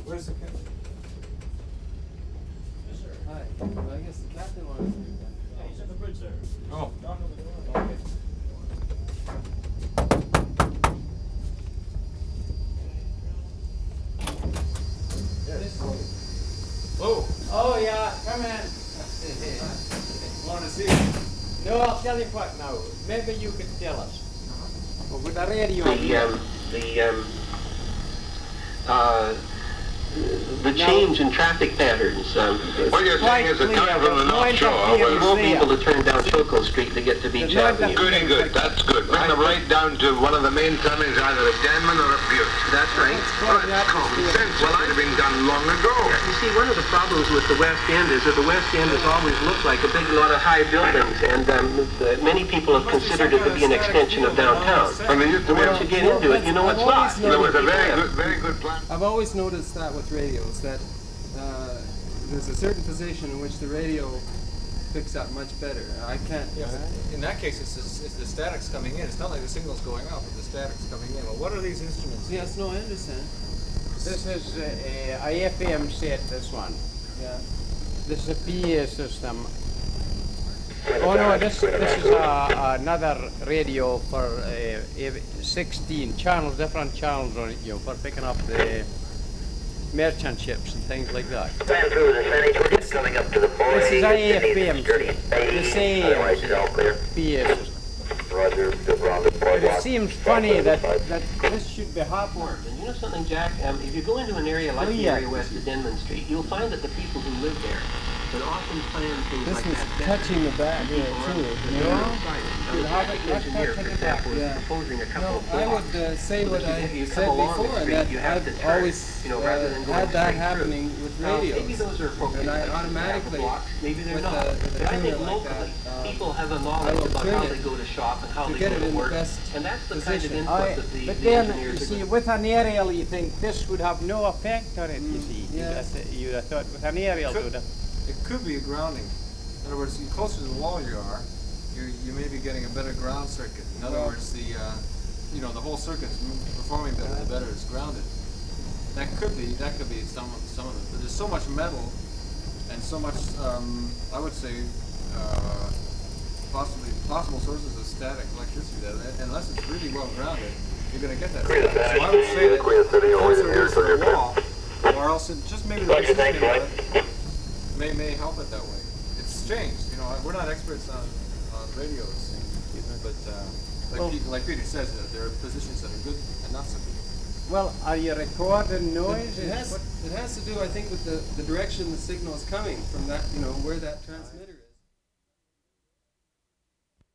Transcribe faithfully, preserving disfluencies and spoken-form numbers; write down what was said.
Where's the captain? Yes, sir. Hi. Well, I guess the captain wanted to do that. Yeah, he's at the bridge there. Oh. Knock on the door. Okay. Yes. Oh. Oh yeah, come in. Want to see it? No, I'll tell you what now. Maybe you could tell us. Well, with the radio The here, um, the um, uh, the change in traffic patterns. Um, What you're saying is that coming from the North Shore, we well, won't be able to turn down Chilco Street to get to Beach There's no Avenue. goody good, that's good. Bring them right down to one of the main turnings, either at Denman or at Butte. That's right. Well, that's common sense. Well, it should have been done long ago. You see, one of the problems with the West End is that the West End has always looked like a big lot of high buildings, and um, the, many people have considered it to be an extension of downtown. And they used to And be once you a, get into it, you know I've it's always not. there was a People very have- good, very good plan. I've always noticed that with radios, that uh, there's a certain position in which the radio picks up much better. I can't. Yeah, but in that case, it's, the- it's the static's coming in. It's not like the signal's going out, but the static's coming in. Well, what are these instruments? Yes, no, I understand. this is a, a F M set, this one. Yeah. This is a P A system. Oh no, this this is a, another radio for uh, sixteen channels, different channels on it, you know, for picking up the merchant ships and things like that. Stand through the signage, we're just coming up to the boy. This is A F M, Sturdy. the same Otherwise, it's all clear. P A system. Roger, good round of But it seems funny that, that this should be hot work. And you know something, Jack? Um, if you go into an area like Oh, the yeah. area west of Denman Street, you'll find that the people who live there would often plan things This like was that better. touching the back here People too. aren't You know? excited. Now, You'd the have traffic it- let's engineer, not for take it example, back. is Yeah. proposing a couple No, of I blocks. would uh, say So what that I if you said come along the before, street, that you have I've to turn, always you know, rather uh, than going had that straight happening through. with Now, radios. maybe those are appropriate And I places to have the automatically, blocks. Maybe they're with not. the- with the But I think tuner like locally, that, um, people have a I knowledge will about turn how it they go to shop and how to they get go it to in the work. best And that's the kind of position. input I, that the, but the then, engineers you are see, good. with an aerial, you think this would have no effect on it, you Mm, see. yeah. You'd, have, th- you'd have thought with an aerial it Could- would have. It could be a grounding. In other words, the closer to the wall you are, you you may be getting a better ground circuit. In other Well- words, the uh, you know the whole circuit's m- performing better the better it's grounded. That could be that could be some of some of it. But there's so much metal and so much um, I would say uh, possibly possible sources of static electricity that unless it's really well grounded, you're going to get that. Clear the static. So I finish. would say that Clear the city, the over closer here, it is to clear the the wall, or else it just maybe the Roger, thanks, positioning Roy. of it may may help it that way. It's changed, you know. We're not experts on, on radios, but uh, like, Well- Pete, like Peter says, uh, there are positions that are good and not so good. Well, are you recording noise? It, it has it has to do, I think, with the, the direction the signal is coming from, that, you know, where that transmitter is.